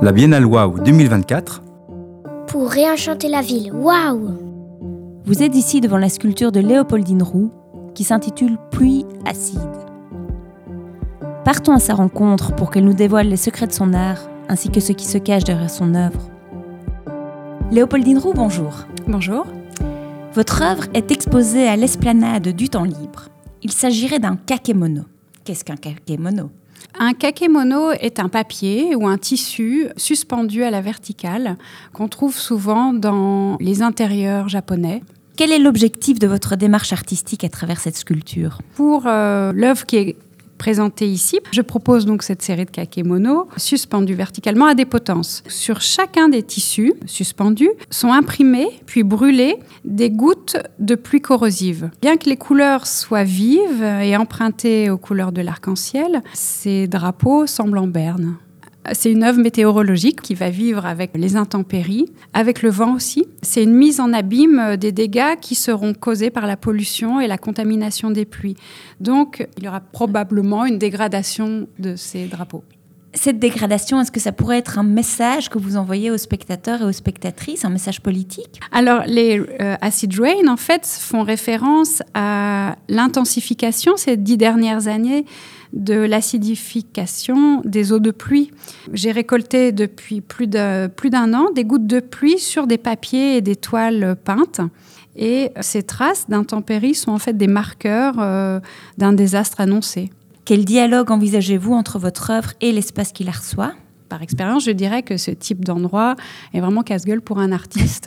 La Biennale Waouh 2024. Pour réenchanter la ville, waouh! Vous êtes ici devant la sculpture de Léopoldine Roux qui s'intitule Pluie acide. Partons à sa rencontre pour qu'elle nous dévoile les secrets de son art ainsi que ce qui se cache derrière son œuvre. Léopoldine Roux, bonjour. Bonjour. Votre œuvre est exposée à l'esplanade du Temps Libre. Il s'agirait d'un kakémono. Qu'est-ce qu'un kakémono ? Un kakémono est un papier ou un tissu suspendu à la verticale qu'on trouve souvent dans les intérieurs japonais. Quel est l'objectif de votre démarche artistique à travers cette sculpture ? Pour l'œuvre qui est présentée ici, je propose donc cette série de kakémonos suspendus verticalement à des potences. Sur chacun des tissus suspendus sont imprimés puis brûlés des gouttes de pluie corrosive. Bien que les couleurs soient vives et empruntées aux couleurs de l'arc-en-ciel, ces drapeaux semblent en berne. C'est une œuvre météorologique qui va vivre avec les intempéries, avec le vent aussi. C'est une mise en abîme des dégâts qui seront causés par la pollution et la contamination des pluies. Donc, il y aura probablement une dégradation de ces drapeaux. Cette dégradation, est-ce que ça pourrait être un message que vous envoyez aux spectateurs et aux spectatrices, un message politique ? Alors, les acid rain, en fait, font référence à l'intensification ces 10 dernières années de l'acidification des eaux de pluie. J'ai récolté depuis plus d'un an des gouttes de pluie sur des papiers et des toiles peintes. Et ces traces d'intempéries sont en fait des marqueurs d'un désastre annoncé. Quel dialogue envisagez-vous entre votre œuvre et l'espace qui la reçoit ? Par expérience, je dirais que ce type d'endroit est vraiment casse-gueule pour un artiste.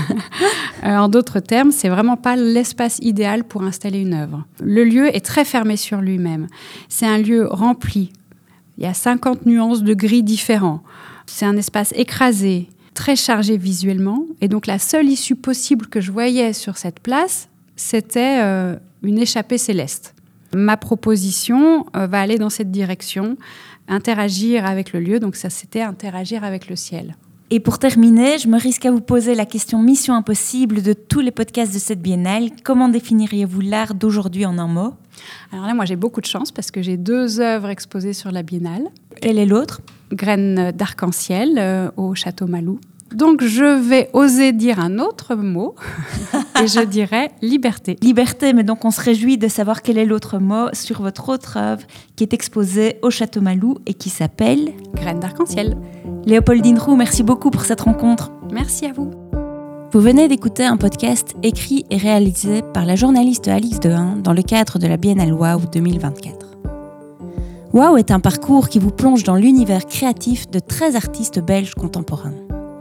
En d'autres termes, c'est vraiment pas l'espace idéal pour installer une œuvre. Le lieu est très fermé sur lui-même. C'est un lieu rempli. Il y a 50 nuances de gris différents. C'est un espace écrasé, très chargé visuellement. Et donc, la seule issue possible que je voyais sur cette place, c'était une échappée céleste. Ma proposition va aller dans cette direction, interagir avec le lieu. Donc ça, c'était interagir avec le ciel. Et pour terminer, je me risque à vous poser la question mission impossible de tous les podcasts de cette biennale. Comment définiriez-vous l'art d'aujourd'hui en un mot ? Alors là, moi, j'ai beaucoup de chance parce que j'ai 2 œuvres exposées sur la biennale. Quelle est l'autre ? Graines d'arc-en-ciel au Château Malou. Donc, je vais oser dire un autre mot et je dirais liberté. Liberté, mais donc on se réjouit de savoir quel est l'autre mot sur votre autre œuvre qui est exposée au Château Malou et qui s'appelle Graines d'arc-en-ciel. Léopoldine Roux, merci beaucoup pour cette rencontre. Merci à vous. Vous venez d'écouter un podcast écrit et réalisé par la journaliste Alix Dehain dans le cadre de la Biennale Waouh 2024. Waouh est un parcours qui vous plonge dans l'univers créatif de 13 artistes belges contemporains.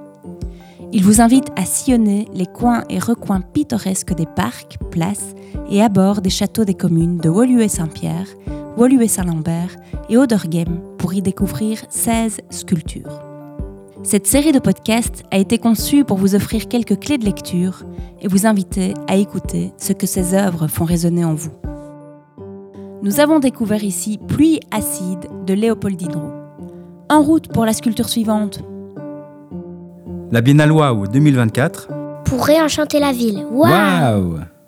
Il vous invite à sillonner les coins et recoins pittoresques des parcs, places et abords des châteaux des communes de Woluwe-Saint-Pierre, Woluwe-Saint-Lambert et Oderghem pour y découvrir 16 sculptures. Cette série de podcasts a été conçue pour vous offrir quelques clés de lecture et vous inviter à écouter ce que ces œuvres font résonner en vous. Nous avons découvert ici Pluie acide de Léopoldine Roux. En route pour la sculpture suivante. La Biennale Waouh 2024. Pour réenchanter la ville, waouh! Waouh